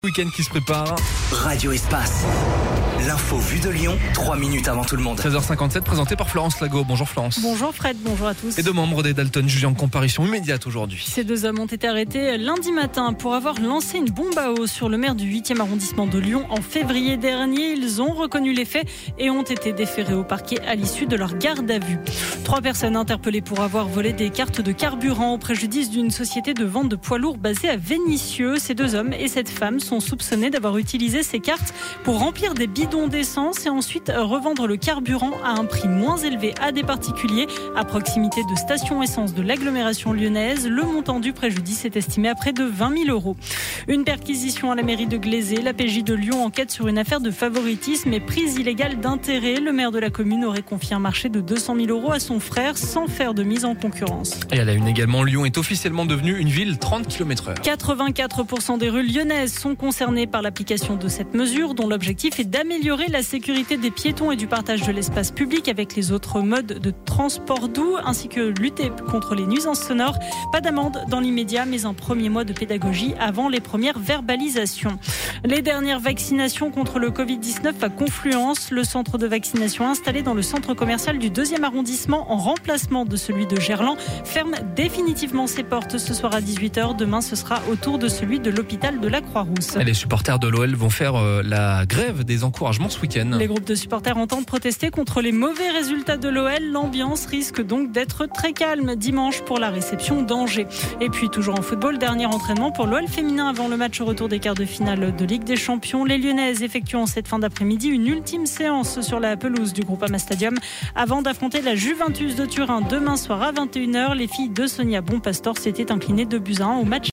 Week-end qui se prépare. Radio Espace. L'info vue de Lyon, 3 minutes avant tout le monde. 13h57, présenté par Florence Lago. Bonjour Florence. Bonjour Fred, bonjour à tous. Et deux membres des Dalton jugés en comparution immédiate aujourd'hui. Ces deux hommes ont été arrêtés lundi matin pour avoir lancé une bombe à eau sur le maire du 8e arrondissement de Lyon en février dernier. Ils ont reconnu les faits et ont été déférés au parquet à l'issue de leur garde à vue. 3 personnes interpellées pour avoir volé des cartes de carburant au préjudice d'une société de vente de poids lourds basée à Vénissieux. Ces deux hommes et cette femme sont soupçonnés d'avoir utilisé ces cartes pour remplir des bidons d'essence et ensuite revendre le carburant à un prix moins élevé à des particuliers à proximité de stations essence de l'agglomération lyonnaise. Le montant du préjudice est estimé à près de 20 000 €. Une perquisition à la mairie de Glazé. La PJ de Lyon enquête sur une affaire de favoritisme et prise illégale d'intérêt. Le maire de la commune aurait confié un marché de 200 000 € à son frère sans faire de mise en concurrence. Et à la une également, Lyon est officiellement devenue une ville 30 km/h. 84% des rues lyonnaises sont concernées par l'application de cette mesure dont l'objectif est d'améliorer la sécurité des piétons et du partage de l'espace public avec les autres modes de transport doux ainsi que lutter contre les nuisances sonores. Pas d'amende dans l'immédiat mais un premier mois de pédagogie avant les premières verbalisations. Les dernières vaccinations contre le Covid-19 à Confluence, le centre de vaccination installé dans le centre commercial du 2e arrondissement en remplacement de celui de Gerland ferme définitivement ses portes ce soir à 18h. Demain ce sera au tour de celui de l'hôpital de la Croix-Rousse. Les supporters de l'OL vont faire la grève des encouragements ce week-end. Les groupes de supporters entendent protester contre les mauvais résultats de l'OL. L'ambiance risque donc d'être très calme dimanche pour la réception d'Angers. Et puis toujours en football, dernier entraînement pour l'OL féminin avant le match retour des quarts de finale de Ligue des Champions. Les Lyonnaises effectuent en cette fin d'après-midi une ultime séance sur la pelouse du Groupama Stadium avant d'affronter la Juventus de Turin demain soir à 21h. Les filles de Sonia Bonpastor s'étaient inclinées 2-1 au match